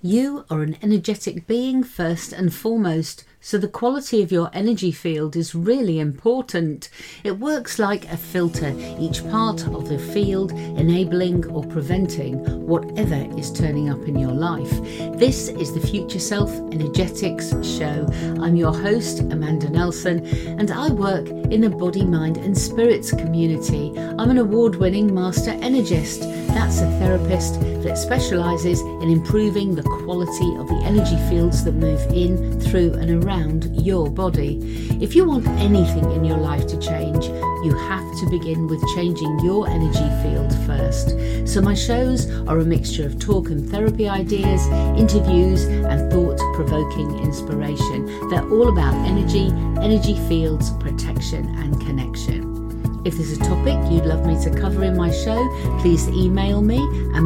You are an energetic being first and foremost, so the quality of your energy field is really important. It works like a filter, each part of the field enabling or preventing whatever is turning up in your life. This is the Future Self Energetics Show. I'm your host, Amanda Nelson, and I work in the body, mind and spirits community. I'm an award-winning master energist. That's a therapist that specialises in improving the quality of the energy fields that move in, through and around your body. If you want anything in your life to change, you have to begin with changing your energy field first. So my shows are a mixture of talk and therapy ideas, interviews and thought-provoking inspiration. They're all about energy fields, protection and connection. If there's a topic you'd love me to cover in my show, please email me,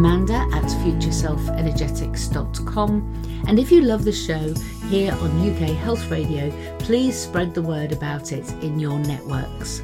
amanda@futureselfenergetics.com. And if you love the show here on UK Health Radio, please spread the word about it in your networks.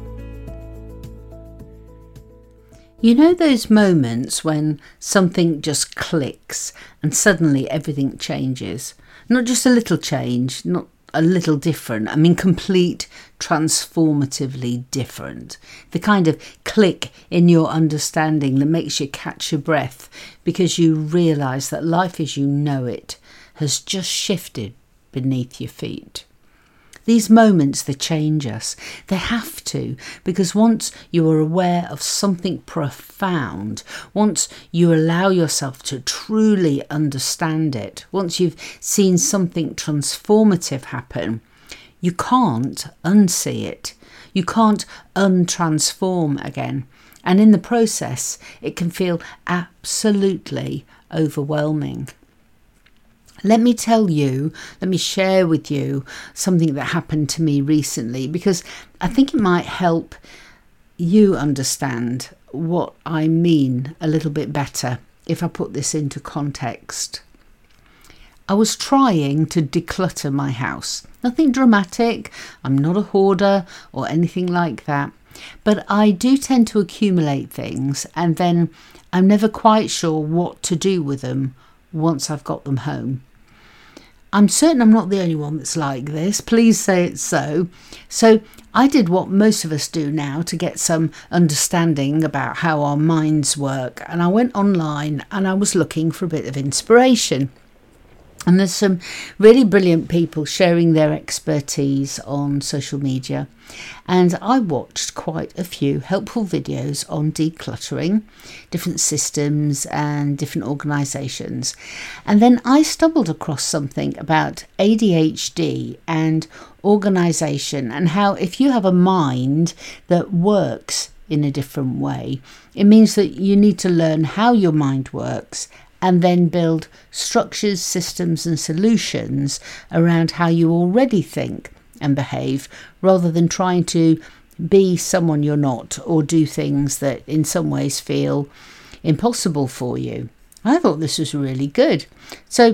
You know those moments when something just clicks and suddenly everything changes? Not just a little change, not a little different, I mean complete transformatively different. The kind of click in your understanding that makes you catch your breath because you realise that life as you know it has just shifted beneath your feet. These moments, they change us. They have to, because once you are aware of something profound, once you allow yourself to truly understand it, once you've seen something transformative happen, you can't unsee it. You can't untransform again. And in the process, it can feel absolutely overwhelming. Let me share with you something that happened to me recently, because I think it might help you understand what I mean a little bit better if I put this into context. I was trying to declutter my house. Nothing dramatic. I'm not a hoarder or anything like that. But I do tend to accumulate things and then I'm never quite sure what to do with them once I've got them home. I'm certain I'm not the only one that's like this. Please say it's so. So I did what most of us do now to get some understanding about how our minds work. And I went online and I was looking for a bit of inspiration. And there's some really brilliant people sharing their expertise on social media. And I watched quite a few helpful videos on decluttering, different systems and different organisations. And then I stumbled across something about ADHD and organisation, and how if you have a mind that works in a different way, it means that you need to learn how your mind works and then build structures, systems and solutions around how you already think and behave, rather than trying to be someone you're not or do things that in some ways feel impossible for you. I thought this was really good. So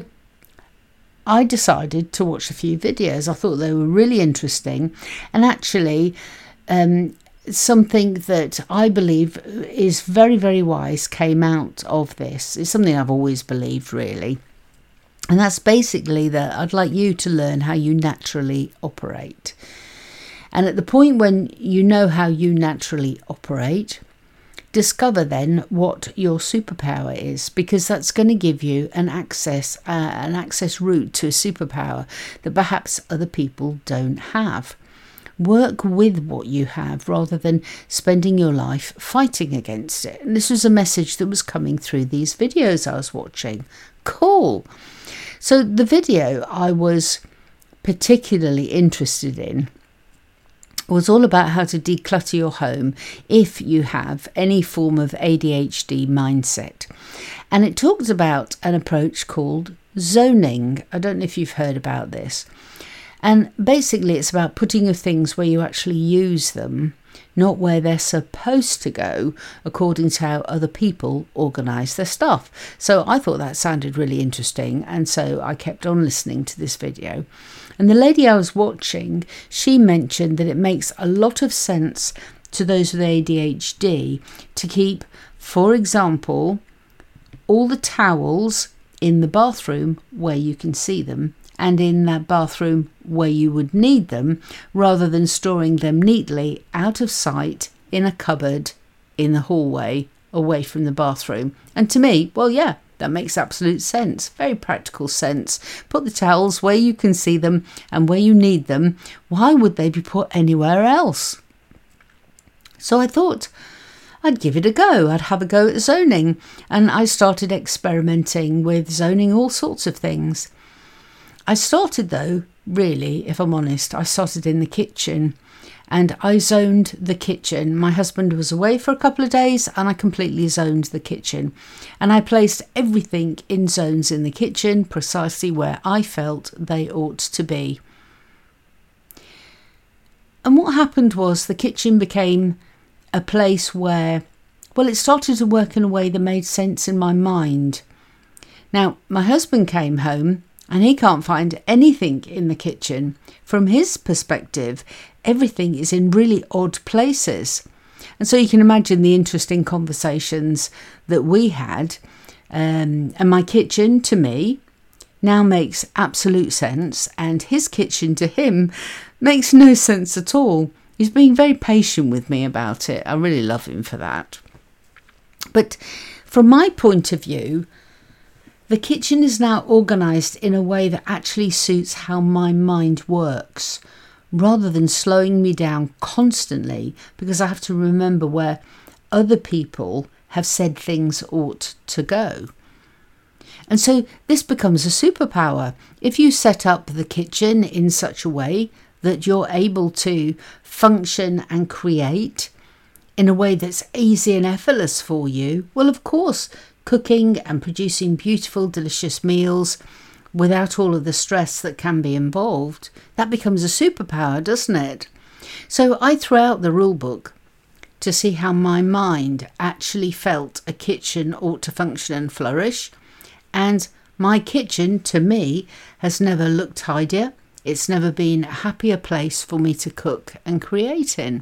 I decided to watch a few videos. I thought they were really interesting, and actually something that I believe is very, very wise came out of this. It's something I've always believed, really. And that's basically that I'd like you to learn how you naturally operate. And at the point when you know how you naturally operate, discover then what your superpower is, because that's going to give you an access route to a superpower that perhaps other people don't have. Work with what you have rather than spending your life fighting against it. And this was a message that was coming through these videos I was watching. Cool. So the video I was particularly interested in was all about how to declutter your home if you have any form of ADHD mindset. And it talks about an approach called zoning. I don't know if you've heard about this. And basically it's about putting your things where you actually use them, not where they're supposed to go according to how other people organise their stuff. So I thought that sounded really interesting, and so I kept on listening to this video. And the lady I was watching, she mentioned that it makes a lot of sense to those with ADHD to keep, for example, all the towels in the bathroom where you can see them, and in that bathroom where you would need them, rather than storing them neatly out of sight in a cupboard in the hallway away from the bathroom. And to me, well, yeah, that makes absolute sense. Very practical sense. Put the towels where you can see them and where you need them. Why would they be put anywhere else? So I thought I'd give it a go. I'd have a go at zoning. And I started experimenting with zoning all sorts of things. I started though, really, if I'm honest, I started in the kitchen. And I zoned the kitchen. My husband was away for a couple of days and I completely zoned the kitchen. And I placed everything in zones in the kitchen precisely where I felt they ought to be. And what happened was the kitchen became a place where, well, it started to work in a way that made sense in my mind. Now, my husband came home and he can't find anything in the kitchen. From his perspective, everything is in really odd places. And so you can imagine the interesting conversations that we had. And my kitchen, to me, now makes absolute sense. And his kitchen, to him, makes no sense at all. He's being very patient with me about it. I really love him for that. But from my point of view, the kitchen is now organised in a way that actually suits how my mind works, rather than slowing me down constantly because I have to remember where other people have said things ought to go. And so this becomes a superpower. If you set up the kitchen in such a way that you're able to function and create in a way that's easy and effortless for you, well, of course, cooking and producing beautiful, delicious meals without all of the stress that can be involved, that becomes a superpower, doesn't it? So I threw out the rule book to see how my mind actually felt a kitchen ought to function and flourish. And my kitchen, to me, has never looked tidier. It's never been a happier place for me to cook and create in.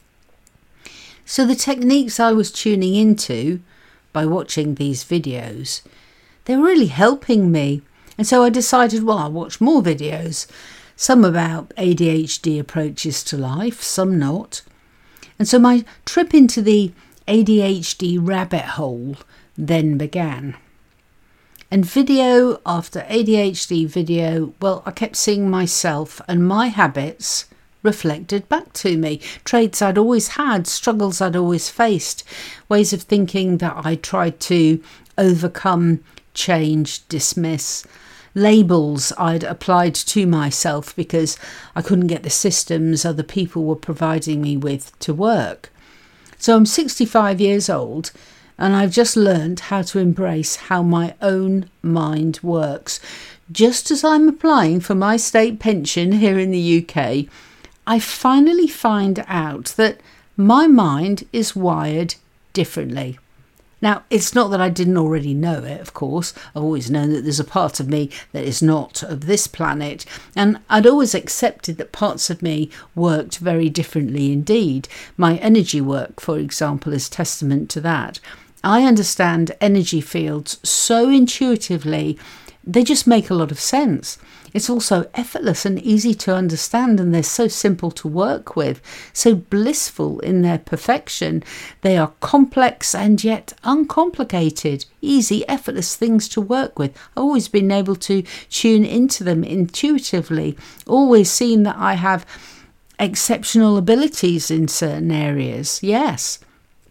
So the techniques I was tuning into by watching these videos, they were really helping me. And so I decided, well, I'll watch more videos, some about ADHD approaches to life, some not. And so my trip into the ADHD rabbit hole then began. And video after ADHD video, well, I kept seeing myself and my habits reflected back to me. Traits I'd always had, struggles I'd always faced, ways of thinking that I tried to overcome, change, dismiss, labels I'd applied to myself because I couldn't get the systems other people were providing me with to work. So I'm 65 years old and I've just learned how to embrace how my own mind works. Just as I'm applying for my state pension here in the UK, I finally find out that my mind is wired differently. Now, it's not that I didn't already know it, of course. I've always known that there's a part of me that is not of this planet. And I'd always accepted that parts of me worked very differently indeed. My energy work, for example, is testament to that. I understand energy fields so intuitively, they just make a lot of sense. It's also effortless and easy to understand, and they're so simple to work with, so blissful in their perfection. They are complex and yet uncomplicated, easy, effortless things to work with. I've always been able to tune into them intuitively, always seen that I have exceptional abilities in certain areas, yes.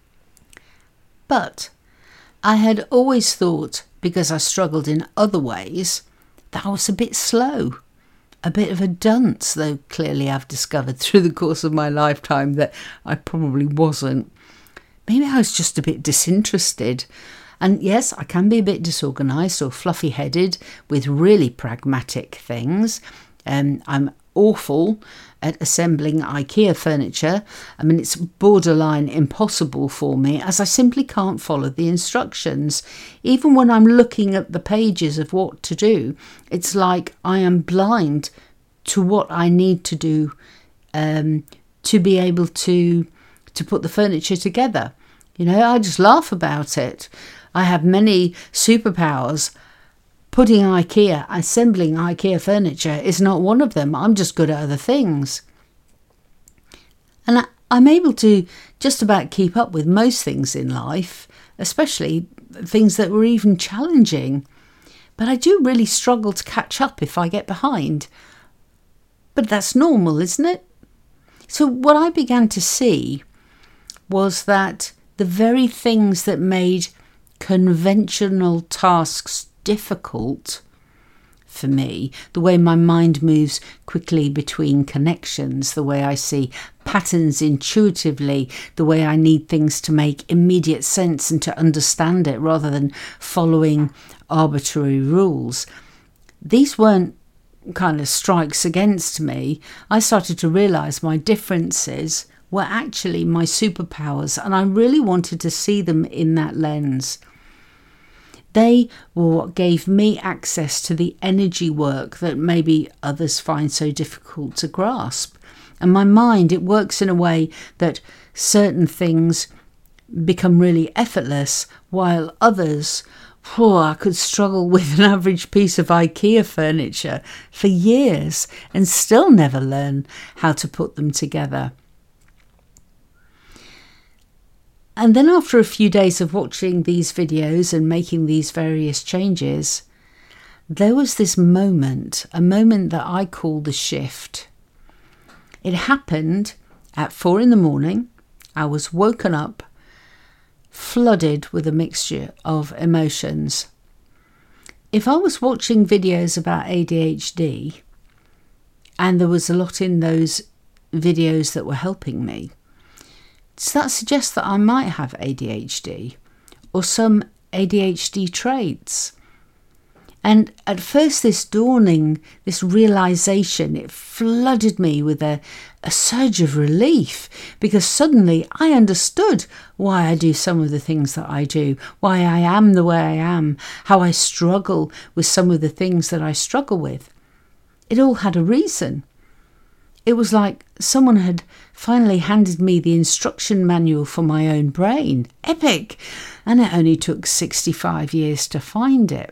But I had always thought, because I struggled in other ways, that I was a bit slow, a bit of a dunce, though clearly I've discovered through the course of my lifetime that I probably wasn't. Maybe I was just a bit disinterested. And yes, I can be a bit disorganised or fluffy-headed with really pragmatic things. I'm awful at assembling IKEA furniture. I mean, it's borderline impossible for me as I simply can't follow the instructions. Even when I'm looking at the pages of what to do, it's like I am blind to what I need to do to be able to put the furniture together. You know, I just laugh about it. I have many superpowers, Assembling IKEA furniture is not one of them. I'm just good at other things. And I'm able to just about keep up with most things in life, especially things that were even challenging. But I do really struggle to catch up if I get behind. But that's normal, isn't it? So what I began to see was that the very things that made conventional tasks difficult for me, the way my mind moves quickly between connections, the way I see patterns intuitively, the way I need things to make immediate sense and to understand it rather than following arbitrary rules. These weren't kind of strikes against me. I started to realise my differences were actually my superpowers, and I really wanted to see them in that lens. They were what gave me access to the energy work that maybe others find so difficult to grasp. And my mind, it works in a way that certain things become really effortless, while others, I could struggle with an average piece of IKEA furniture for years and still never learn how to put them together. And then after a few days of watching these videos and making these various changes, there was this moment, a moment that I call the shift. It happened at 4 a.m. I was woken up, flooded with a mixture of emotions. If I was watching videos about ADHD, and there was a lot in those videos that were helping me, does that suggest that I might have ADHD or some ADHD traits? And at first this realization, it flooded me with a surge of relief, because suddenly I understood why I do some of the things that I do, why I am the way I am, how I struggle with some of the things that I struggle with. It all had a reason. It was like someone had finally handed me the instruction manual for my own brain. Epic! And it only took 65 years to find it.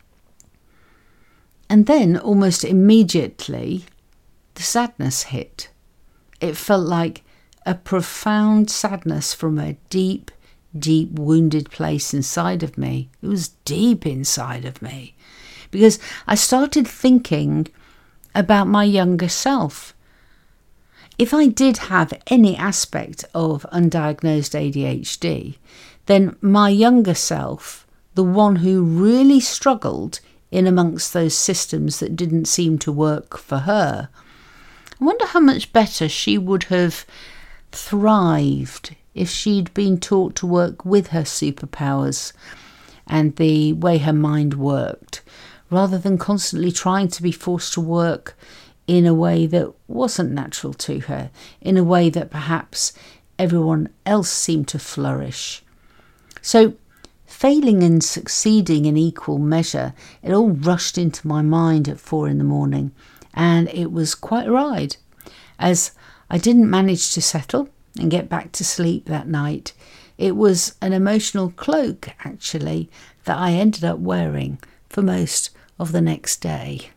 And then, almost immediately, the sadness hit. It felt like a profound sadness from a deep, deep wounded place inside of me. It was deep inside of me. Because I started thinking about my younger self. If I did have any aspect of undiagnosed ADHD, then my younger self, the one who really struggled in amongst those systems that didn't seem to work for her, I wonder how much better she would have thrived if she'd been taught to work with her superpowers and the way her mind worked, rather than constantly trying to be forced to work in a way that wasn't natural to her, in a way that perhaps everyone else seemed to flourish. So, failing and succeeding in equal measure, it all rushed into my mind at 4 a.m, and it was quite a ride, as I didn't manage to settle and get back to sleep that night. It was an emotional cloak, actually, that I ended up wearing for most of the next day.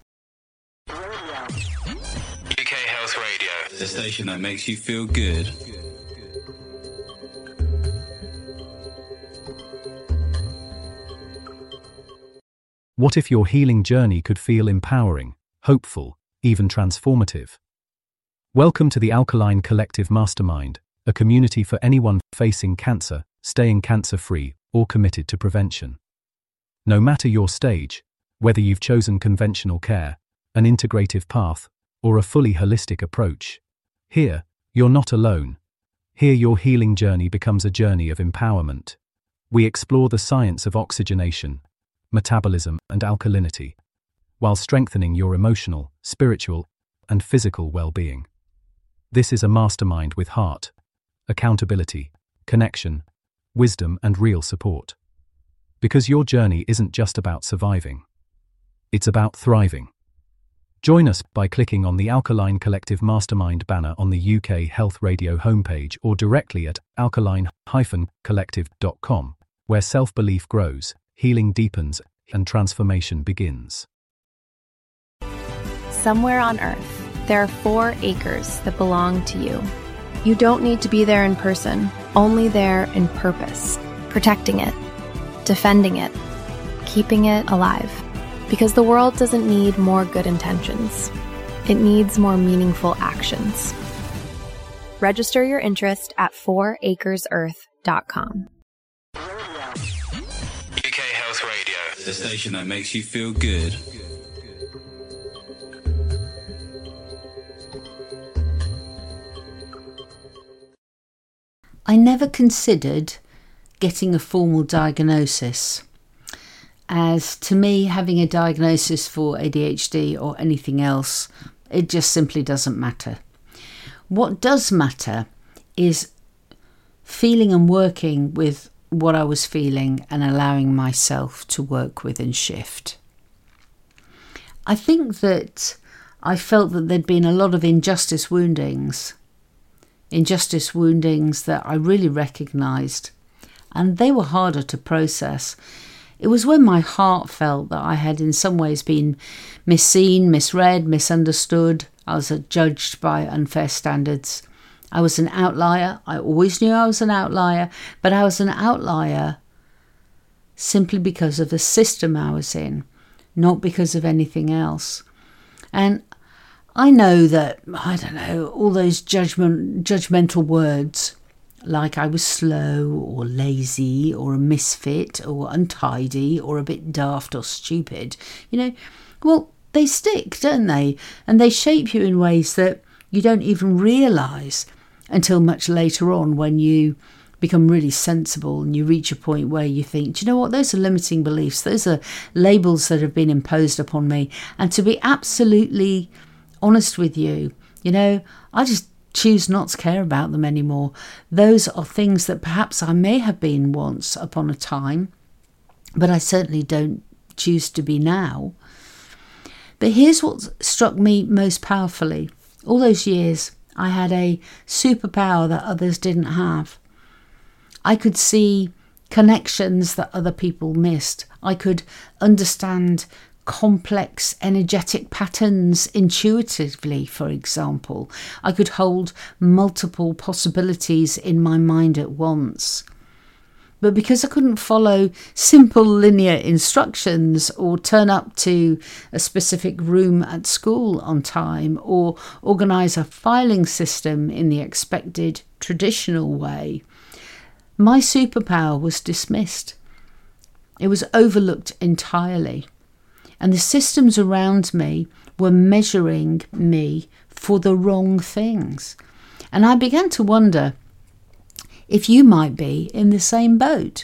UK Health Radio, the station that makes you feel good. What if your healing journey could feel empowering, hopeful, even transformative? Welcome to the Alkaline Collective Mastermind, a community for anyone facing cancer, staying cancer-free, or committed to prevention. No matter your stage, whether you've chosen conventional care, an integrative path, or a fully holistic approach, here, you're not alone. Here your healing journey becomes a journey of empowerment. We explore the science of oxygenation, metabolism, and alkalinity, while strengthening your emotional, spiritual, and physical well-being. This is a mastermind with heart, accountability, connection, wisdom, and real support. Because your journey isn't just about surviving. It's about thriving. Join us by clicking on the Alkaline Collective Mastermind banner on the UK Health Radio homepage or directly at alkaline-collective.com, where self-belief grows, healing deepens, and transformation begins. Somewhere on Earth, there are 4 acres that belong to you. You don't need to be there in person, only there in purpose, protecting it, defending it, keeping it alive. Because the world doesn't need more good intentions. It needs more meaningful actions. Register your interest at 4acresearth.com. UK Health Radio, the station that makes you feel good. I never considered getting a formal diagnosis, as to me having a diagnosis for ADHD or anything else, it just simply doesn't matter. What does matter is feeling and working with what I was feeling and allowing myself to work with and shift. I think that I felt that there'd been a lot of injustice woundings that I really recognised, and they were harder to process. It was when my heart felt that I had in some ways been misseen, misread, misunderstood. I was judged by unfair standards. I was an outlier. I always knew I was an outlier, but I was an outlier simply because of the system I was in, not because of anything else. And I know that, all those judgmental words, like I was slow or lazy or a misfit or untidy or a bit daft or stupid, well, they stick, don't they? And they shape you in ways that you don't even realise until much later on, when you become really sensible and you reach a point where you think, do you know what, those are limiting beliefs, those are labels that have been imposed upon me. And to be absolutely honest with you, I just choose not to care about them anymore. Those are things that perhaps I may have been once upon a time, but I certainly don't choose to be now. But here's what struck me most powerfully. All those years, I had a superpower that others didn't have. I could see connections that other people missed. I could understand complex energetic patterns intuitively, for example. I could hold multiple possibilities in my mind at once. But because I couldn't follow simple linear instructions or turn up to a specific room at school on time or organise a filing system in the expected traditional way, my superpower was dismissed. It was overlooked entirely. And the systems around me were measuring me for the wrong things. And I began to wonder if you might be in the same boat.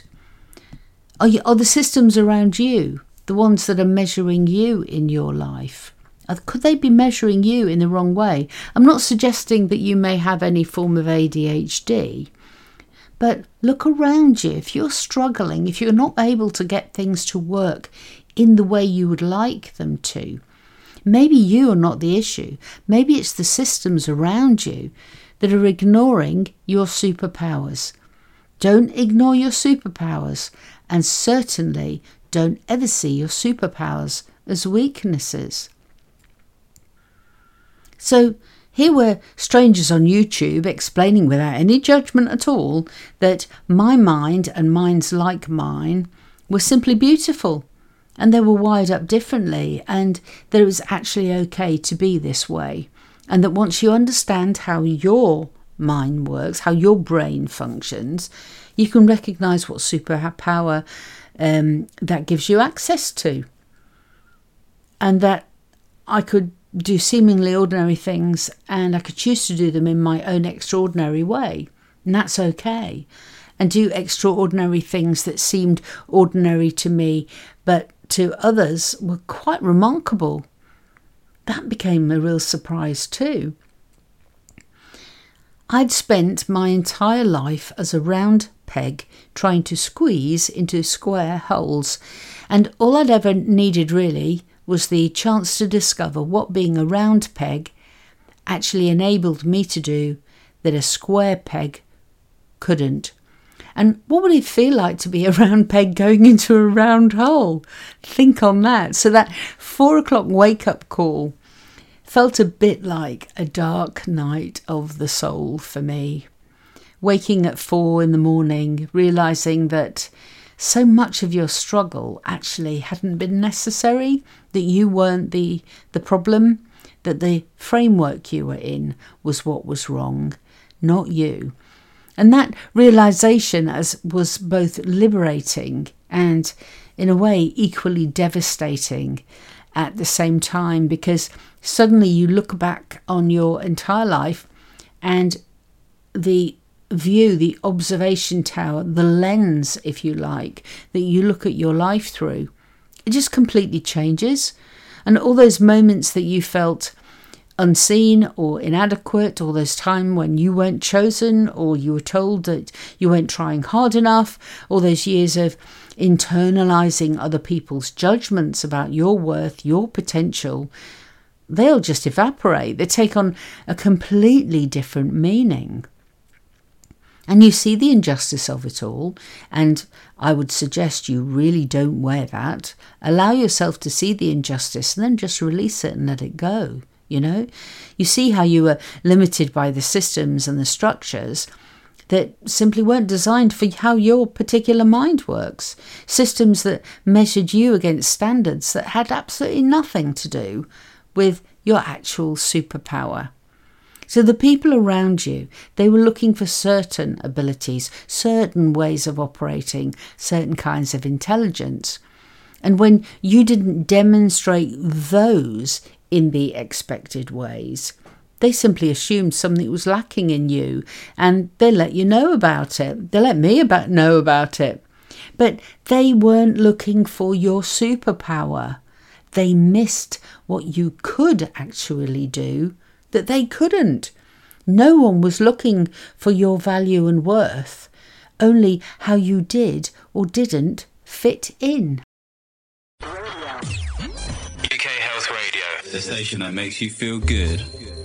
Are the systems around you the ones that are measuring you in your life? Could they be measuring you in the wrong way? I'm not suggesting that you may have any form of ADHD, but look around you. If you're struggling, if you're not able to get things to work in the way you would like them to, maybe you are not the issue. Maybe it's the systems around you that are ignoring your superpowers. Don't ignore your superpowers, and certainly don't ever see your superpowers as weaknesses. So here were strangers on YouTube explaining without any judgment at all that my mind and minds like mine were simply beautiful, and they were wired up differently, and that it was actually okay to be this way. And that once you understand how your mind works, how your brain functions, you can recognise what superpower that gives you access to. And that I could do seemingly ordinary things and I could choose to do them in my own extraordinary way. And that's okay. And do extraordinary things that seemed ordinary to me, but to others were quite remarkable. That became a real surprise too. I'd spent my entire life as a round peg trying to squeeze into square holes, and all I'd ever needed really was the chance to discover what being a round peg actually enabled me to do that a square peg couldn't. And what would it feel like to be a round peg going into a round hole? Think on that. So that 4 o'clock wake-up call felt a bit like a dark night of the soul for me. Waking at 4 in the morning, realising that so much of your struggle actually hadn't been necessary, that you weren't the problem, that the framework you were in was what was wrong, not you. And that realisation was both liberating and, in a way, equally devastating at the same time, because suddenly you look back on your entire life and the view, the observation tower, the lens, if you like, that you look at your life through, it just completely changes. And all those moments that you felt unseen or inadequate, all those times when you weren't chosen or you were told that you weren't trying hard enough, all those years of internalizing other people's judgments about your worth, your potential, they'll just evaporate. They take on a completely different meaning. And you see the injustice of it all, and I would suggest you really don't wear that. Allow yourself to see the injustice and then just release it and let it go. You see how you were limited by the systems and the structures that simply weren't designed for how your particular mind works. Systems that measured you against standards that had absolutely nothing to do with your actual superpower. So the people around you, they were looking for certain abilities, certain ways of operating, certain kinds of intelligence. And when you didn't demonstrate those in the expected ways, they simply assumed something was lacking in you, and they let you know about it. They let me know about it. But they weren't looking for your superpower. They missed what you could actually do that they couldn't. No one was looking for your value and worth, only how you did or didn't fit in. UK Health Radio, the station that makes you feel good.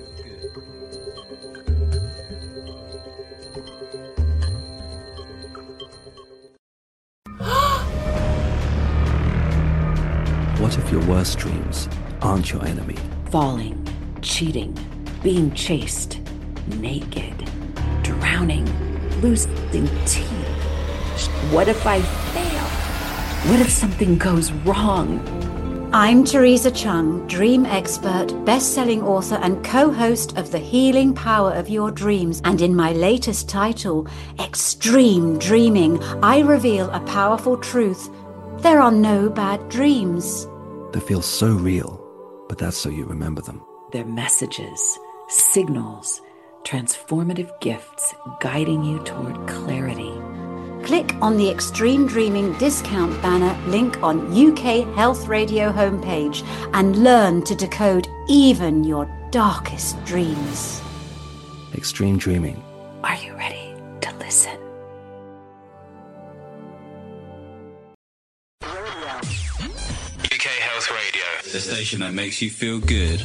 What if your worst dreams aren't your enemy? Falling, cheating, being chased, naked, drowning, losing teeth. What if I fail? What if something goes wrong? I'm Teresa Chung, dream expert, best-selling author and co-host of The Healing Power of Your Dreams. And in my latest title, Extreme Dreaming, I reveal a powerful truth. There are no bad dreams. They feel so real, but that's so you remember them. They're messages, signals, transformative gifts guiding you toward clarity. Click on the Extreme Dreaming discount banner link on UK Health Radio homepage and learn to decode even your darkest dreams. Extreme Dreaming. Are you ready to listen? UK Health Radio, the station that makes you feel good.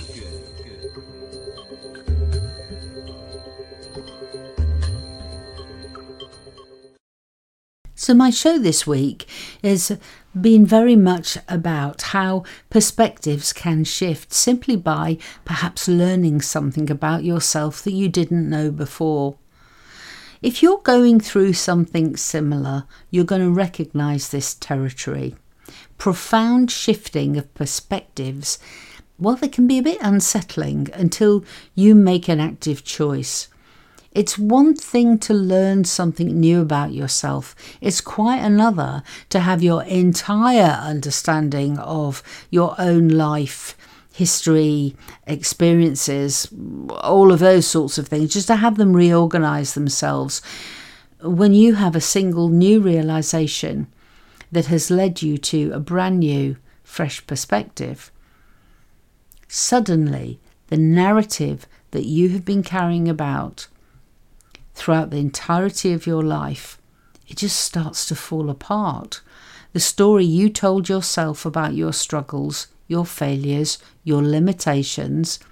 So my show this week has been very much about how perspectives can shift simply by perhaps learning something about yourself that you didn't know before. If you're going through something similar, you're going to recognise this territory. Profound shifting of perspectives, well, they can be a bit unsettling until you make an active choice. It's one thing to learn something new about yourself. It's quite another to have your entire understanding of your own life, history, experiences, all of those sorts of things, just to have them reorganise themselves. When you have a single new realisation that has led you to a brand new, fresh perspective, suddenly the narrative that you have been carrying about throughout the entirety of your life, it just starts to fall apart. The story you told yourself about your struggles, your failures, your limitations,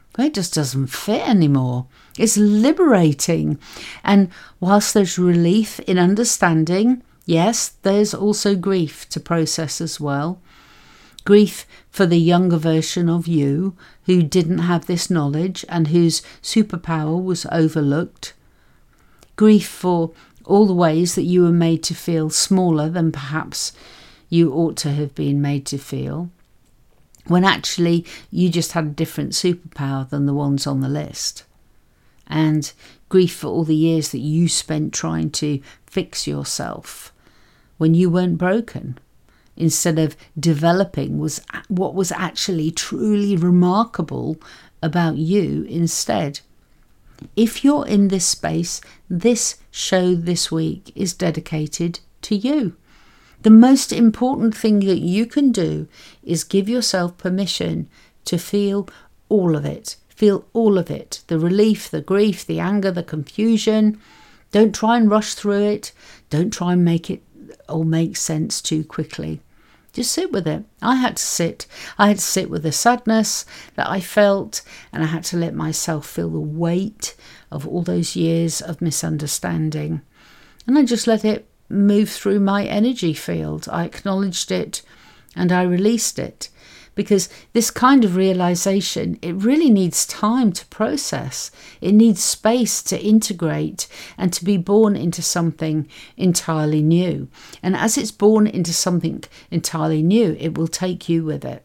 It just doesn't fit anymore. It's liberating. And whilst there's relief in understanding, yes, there's also grief to process as well. Grief for the younger version of you who didn't have this knowledge and whose superpower was overlooked. Grief for all the ways that you were made to feel smaller than perhaps you ought to have been made to feel, when actually you just had a different superpower than the ones on the list. And grief for all the years that you spent trying to fix yourself when you weren't broken, instead of developing what was actually truly remarkable about you instead. If you're in this space, this show this week is dedicated to you. The most important thing that you can do is give yourself permission to feel all of it. Feel all of it. The relief, the grief, the anger, the confusion. Don't try and rush through it. Don't try and make it all make sense too quickly. Just sit with it. I had to sit. I had to sit with the sadness that I felt, and I had to let myself feel the weight of all those years of misunderstanding. And I just let it move through my energy field. I acknowledged it and I released it, because this kind of realization, it really needs time to process. It needs space to integrate and to be born into something entirely new. And as it's born into something entirely new, it will take you with it.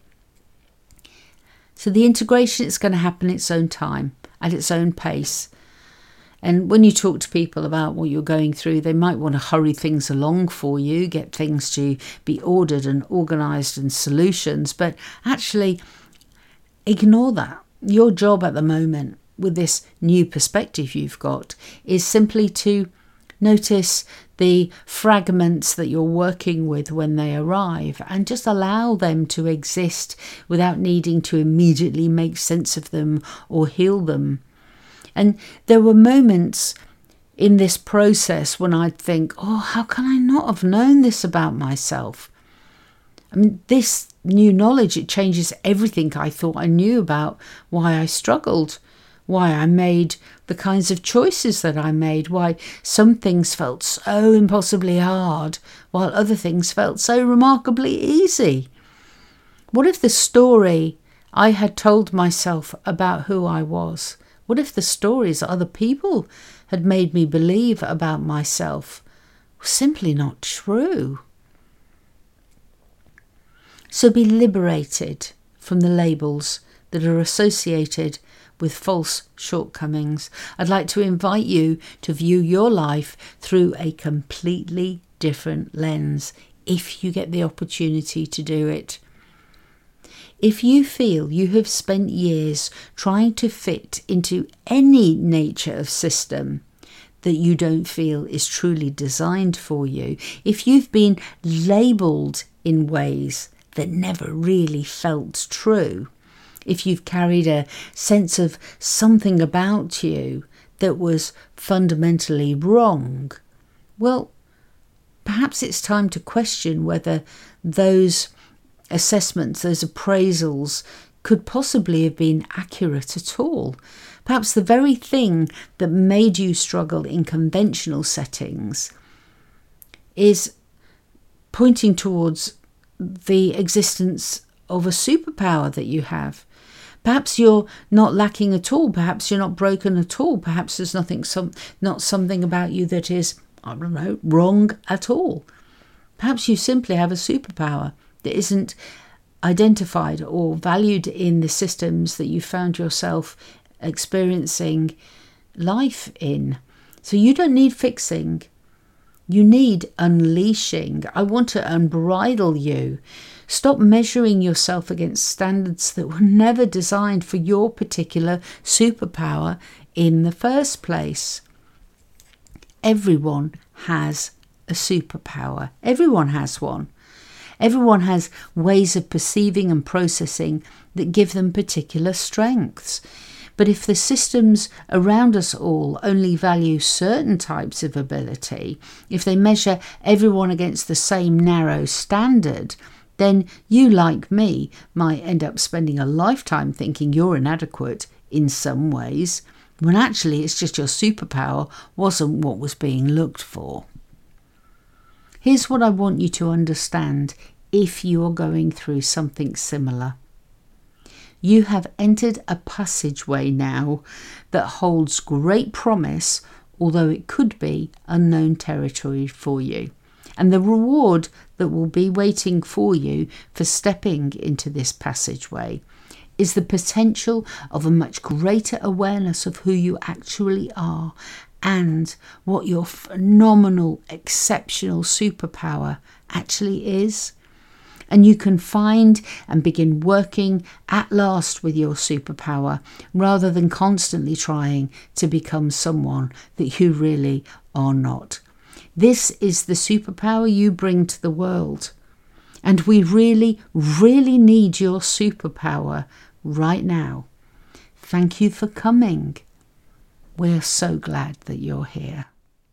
So the integration is going to happen at its own time, at its own pace. And when you talk to people about what you're going through, they might want to hurry things along for you, get things to be ordered and organised and solutions. But actually, ignore that. Your job at the moment with this new perspective you've got is simply to notice the fragments that you're working with when they arrive, and just allow them to exist without needing to immediately make sense of them or heal them. And there were moments in this process when I'd think, oh, how can I not have known this about myself? I mean, this new knowledge, it changes everything I thought I knew about why I struggled, why I made the kinds of choices that I made, why some things felt so impossibly hard, while other things felt so remarkably easy. What if the story I had told myself about who I was, what if the stories other people had made me believe about myself were simply not true? So be liberated from the labels that are associated with false shortcomings. I'd like to invite you to view your life through a completely different lens, if you get the opportunity to do it. If you feel you have spent years trying to fit into any nature of system that you don't feel is truly designed for you, if you've been labelled in ways that never really felt true, if you've carried a sense of something about you that was fundamentally wrong, well, perhaps it's time to question whether those assessments, those appraisals, could possibly have been accurate at all. Perhaps the very thing that made you struggle in conventional settings is pointing towards the existence of a superpower that you have. Perhaps you're not lacking at all. Perhaps you're not broken at all. Perhaps there's not something about you that is, I don't know, wrong at all. Perhaps you simply have a superpower that isn't identified or valued in the systems that you found yourself experiencing life in. So you don't need fixing. You need unleashing. I want to unbridle you. Stop measuring yourself against standards that were never designed for your particular superpower in the first place. Everyone has a superpower. Everyone has one. Everyone has ways of perceiving and processing that give them particular strengths. But if the systems around us all only value certain types of ability, if they measure everyone against the same narrow standard, then you, like me, might end up spending a lifetime thinking you're inadequate in some ways, when actually it's just your superpower wasn't what was being looked for. Here's what I want you to understand if you're going through something similar. You have entered a passageway now that holds great promise, although it could be unknown territory for you. And the reward that will be waiting for you for stepping into this passageway is the potential of a much greater awareness of who you actually are and what your phenomenal, exceptional superpower actually is. And you can find and begin working at last with your superpower rather than constantly trying to become someone that you really are not. This is the superpower you bring to the world. And we really, really need your superpower right now. Thank you for coming. We're so glad that you're here.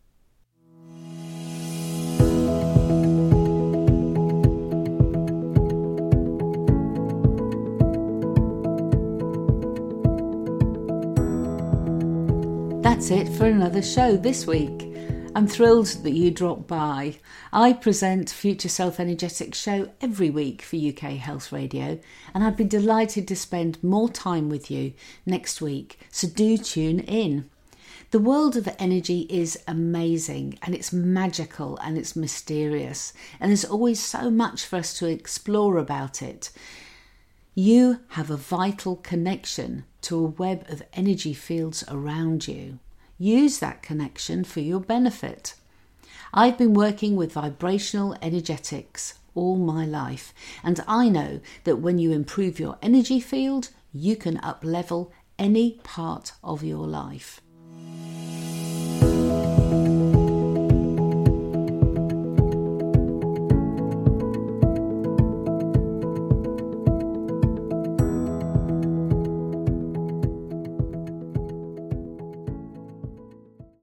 That's it for another show this week. I'm thrilled that you dropped by. I present Future Self Energetics show every week for UK Health Radio, and I'd be delighted to spend more time with you next week, so do tune in. The world of energy is amazing, and it's magical and it's mysterious, and there's always so much for us to explore about it. You have a vital connection to a web of energy fields around you. Use that connection for your benefit. I've been working with vibrational energetics all my life, and I know that when you improve your energy field, you can up-level any part of your life.